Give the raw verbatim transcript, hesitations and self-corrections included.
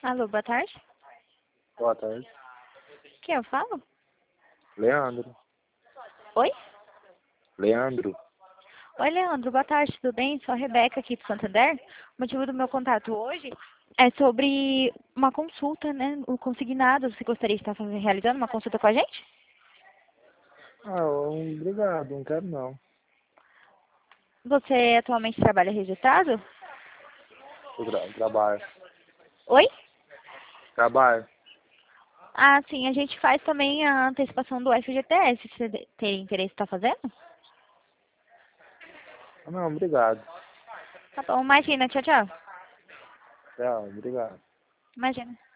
Alô, boa tarde. Boa tarde. Quem eu falo? Leandro. Oi? Leandro. Oi, Leandro, boa tarde, tudo bem? Sou a Rebeca aqui do Santander. O motivo do meu contato hoje é sobre uma consulta, né? O consignado. Você gostaria de estar fazendo, realizando uma consulta com a gente? Ah, obrigado, não quero não. Você atualmente trabalha registrado? Eu tra trabalho. Oi? Trabalho. Ah, sim, a gente faz também a antecipação do F G T S. Você tem interesse em estar fazendo? Ah, não, obrigado. Tá bom, imagina, tchau, tchau. Tchau, obrigado. Imagina.